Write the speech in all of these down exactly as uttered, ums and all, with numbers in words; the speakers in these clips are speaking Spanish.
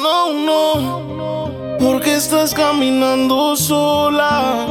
no, no. ¿Por qué estás caminando sola?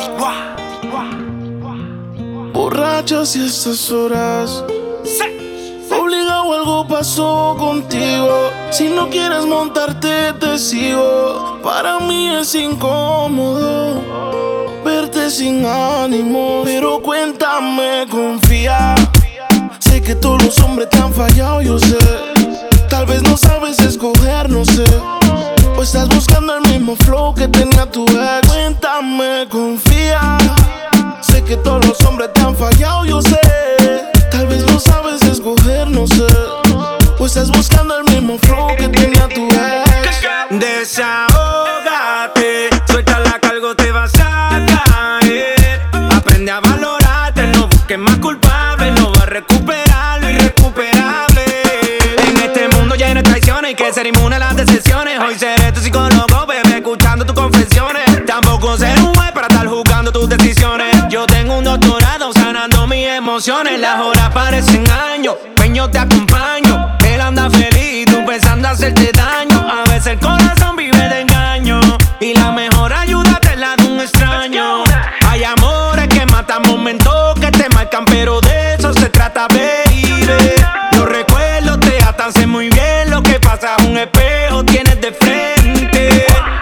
Borracha si estas horas. Obligado, algo pasó contigo. Si no quieres montarte, te sigo. Para mí es incómodo verte sin ánimo. Pero cuéntame, confía. Sé que todos los hombres te han fallado, yo sé. Tal vez no sabes escoger, no sé. O estás buscando el mismo flow que tenía tu ex. Cuéntame, confía. Sé que todos los hombres te han fallado, yo sé. Tal vez no sabes escoger, no sé. O estás buscando el mismo flow que tenía tu ex. Desahógate, suelta la que algo te vas a caer. Aprende a valorarte, no busques más culpable. No vas a recuperar lo irrecuperable. En este mundo lleno de traiciones, hay que ser inmune a las decepciones. Hoy seré tu psicólogo, bebé, escuchando tus confesiones. Tampoco seré un juez para estar juzgando tus decisiones. Yo tengo un doctorado sanando mis emociones. Las horas parecen años, peño te acompaño. Él anda feliz, tú pensando hacerte daño. A veces el corazón vive de engaño y la mejor ayuda te la da un extraño. Hay amores que matan, momentos que te marcan, pero de eso se trata, baby. Los recuerdos te atan, sé muy bien lo que pasa. Un espejo tienes de frente.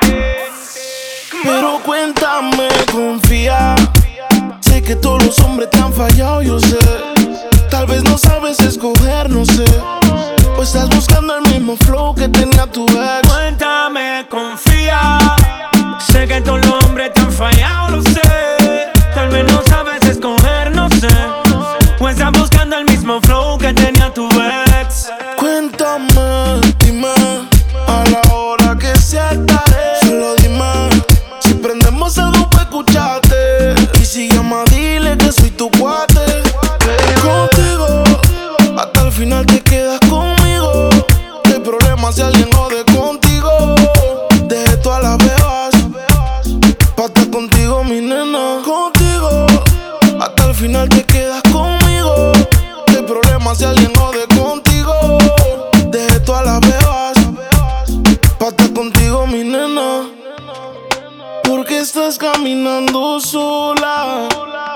Pero cuéntame, confía. Sé que todos los hombres te han fallado, yo sé. Tal vez no sabes escoger, no sé. O estás buscando el mismo flow que tenía tu ex. Cuéntame, confía. Sé que todos los hombres te han fallado, lo sé. Tal vez no sabes escoger, no sé. O estás buscando el mismo flow que tenía tu ex. Cuéntame, dime, a la hora que sea estaré. Solo dime, si prendemos algo para escucharte. Y si llama, dile que soy tu cuate. Contigo, hasta el final te quedas conmigo. No hay problema si alguien jode contigo. Dejé todas las bebas pa' estar contigo, mi nena. Contigo, hasta el final te quedas conmigo. No hay problema si alguien jode contigo. Dejé todas las bebas pa' estar contigo, mi nena. ¿Por qué estás caminando sola?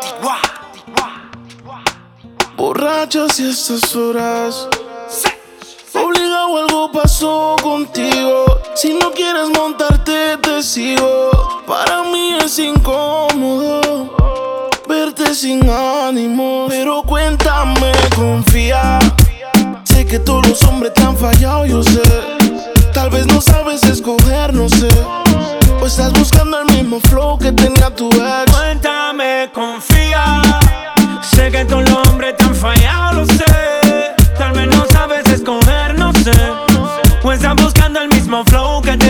Borracha si estas horas. Obligado, algo pasó contigo. Si no quieres montarte, te sigo. Para mí es incómodo verte sin ánimo. Pero cuéntame, confía. Sé que todos los hombres te han fallado, yo sé. Tal vez no sabes escoger, no sé. O estás buscando el mismo flow que tenía tu ex. Cuéntame, confía. Sé que todos los hombres te han fallado, lo sé. Tal vez no sabes escoger, no sé. O estás buscando el mismo flow que te